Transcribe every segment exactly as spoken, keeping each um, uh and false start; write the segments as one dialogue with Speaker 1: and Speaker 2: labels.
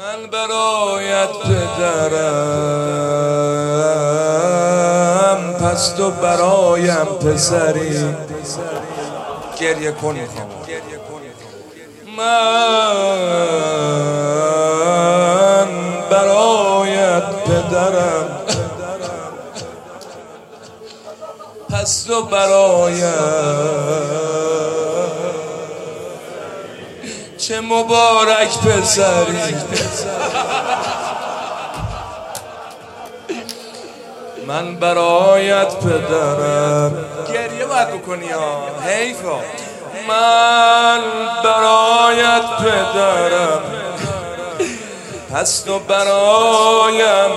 Speaker 1: من برایت پدرم، پس تو برایم پسری. گریه کن میخوام. من برایت پدرم، پس تو برایم چه مبارک پسری. من برایت پدرم. گریه باید بکنی ها، حیفا. من برایت پدرم، پس تو برایم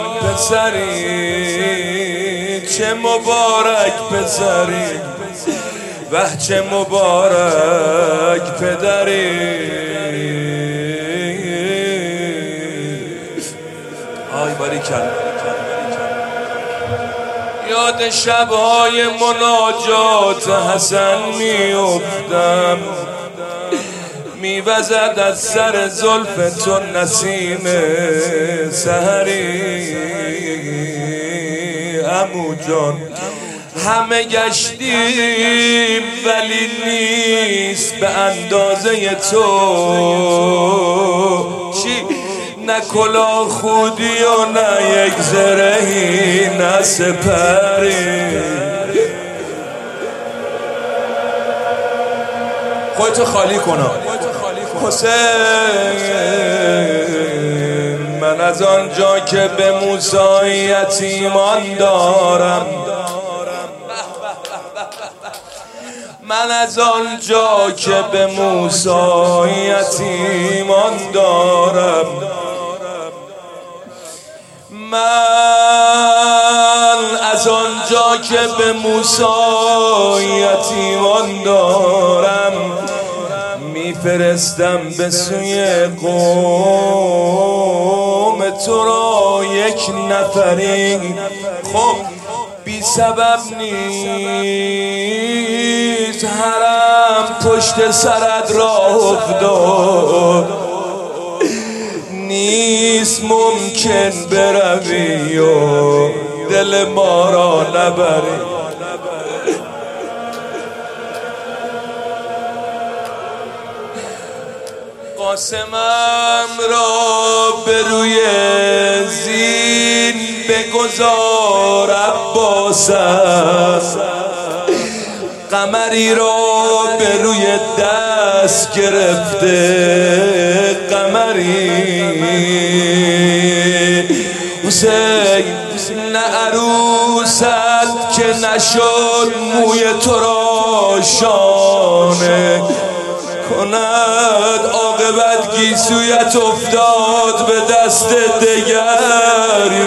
Speaker 1: پسری. چه مبارک پسری، وه چه مبارک پدری. آی باریکلا. یاد شبهای مناجات حسن میافتم، میوزد از سر زلف تو نسیم سحری. عمو جان همه گشتیم ولی نیست به اندازه تو. چی؟ نه کلاه خودی و نه یک زرهی نه سپری. خودتو خالی کنم حسین. من از آنجا که به موسیت ایمان دارم، من از آنجا که به موسیت ایمان دارم، من از آنجا که به موسیت ایمان دارم، میفرستم به سوی قوم تو را یک نفری. خب بی سبب نیست حرم پشت سرت راه افتاد، نیست ممکن بروی و دل ما را نبری. قاسمم را به روی زین بگذار عباسم، قمری را به روی دست گرفته قمری. حسین نه عروست که نشد موی تو را شانه کند، عاقبت گیسویت افتاد به دست دگری.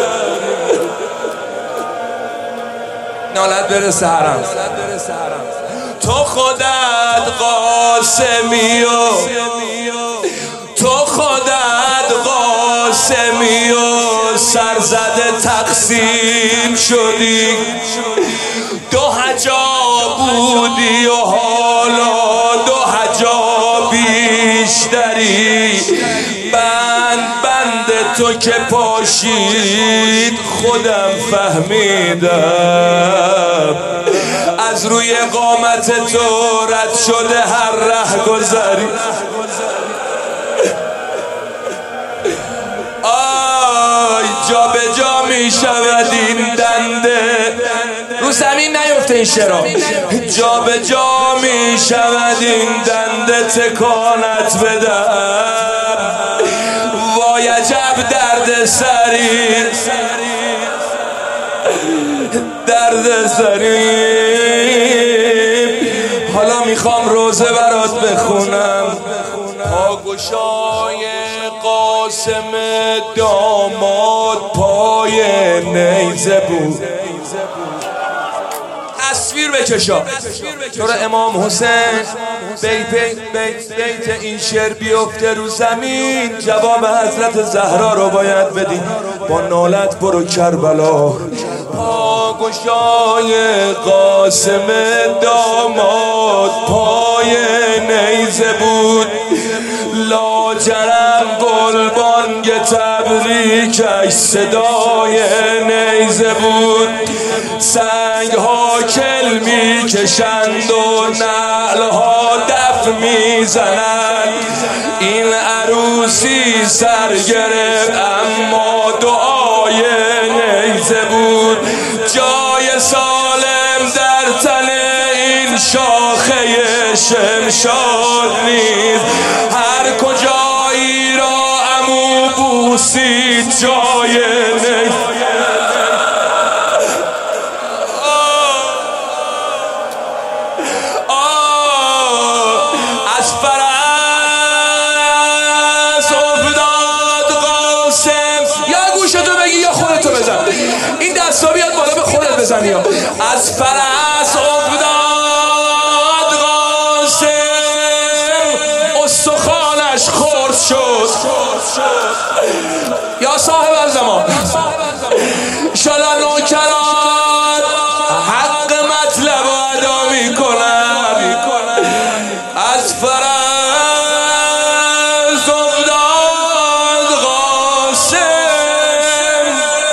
Speaker 1: نالت برسه حرم. تو خودت قاسمی و تو خودت قاسمی و سرزده تقسیم شدی. دو حجا بودی و حالا دو حجا بیشتری. بند بند تو که پاشید خودم فهمیدم، از روی قامت تو رد شده هر ره گذری. آی جا به جا می شود این دنده، رو زمین نیفته این شرا. جا به جا می شود این دنده تکانت بدم. وای عجب درد سری، درد سری. حالا میخوام روزه برات بخونم. پاگشای قاسم داماد پای نیزه بود. تصویر بکشا چرا امام حسین بیت بیت بیت این شعر بیفته رو زمین، جواب حضرت زهرا رو باید بدی. با نالت برو کربلا. پاگشای قاسم داماد پای نیزه بود، لاجرم گلبانگ تبریکش صدای نیزه بود. سنگ ها کل می کشند و نعل ها دف می زنند. این عروسی سر گرفت اما دعای نیزه بود. جای سالم در تن این شاخه شمشاد نیست. هر کجایی را عمو بوسید جای نیزه. از فرس افتاد قاسم. یا گوشتو بگی یا خودتو بزن. این دستا بیاد بالا به خودت بزنی. یا از فرس افتاد قاسم استخوانش خرد شد. یا صاحب الزمان انشالله نوکران حق مطلب ادا میکنن. از فرس افتاد قاسم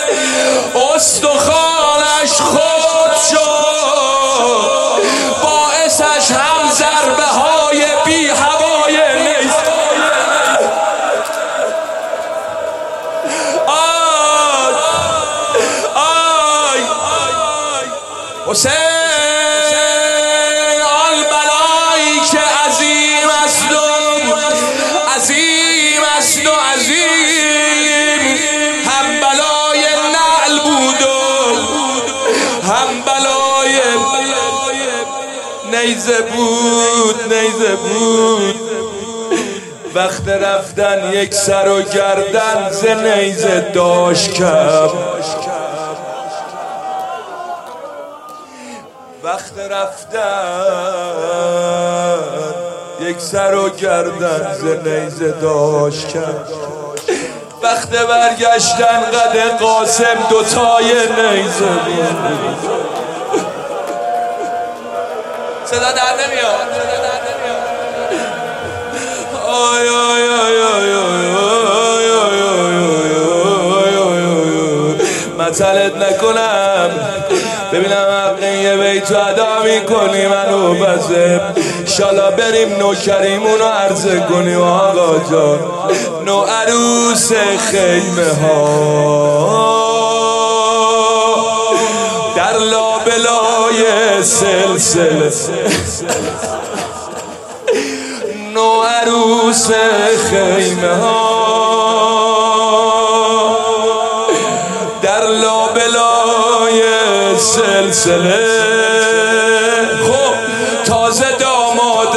Speaker 1: استخوانش خرد شد. باعثش هم ضربه های بی هوای نیست. آی آی حسین آن بلایی که عظیم است و عظیم است و عظیم هم بلای نعل بود و هم بلای نیزه بود. نیزه بود وقت رفتن یک سر و گردن ز نیزه داشت کم. وقت رفتن یک سر و گردن ز نیزه داشت کم. وقت برگشتن قد قاسم دوتای نیزه بود. صدا در نمیاد. آی آی آی آی مطلت نکنم ببینم حق یه بیتو ادا میکنی منو بزه. شالا بریم نوکریمونو عرضه کنیم آقا جان. نو عروس خیمه ها در لابلای سلسله. نو عروس خیمه ها در لابلای سلسله. خب تازه داماد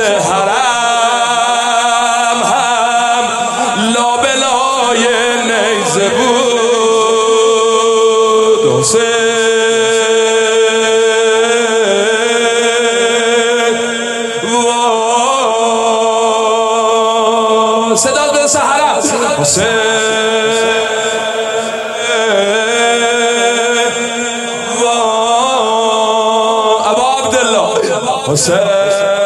Speaker 1: حرم هم لابلای نیزه بود. حسین صدا به سحرم حسین ابا عبدالله حسین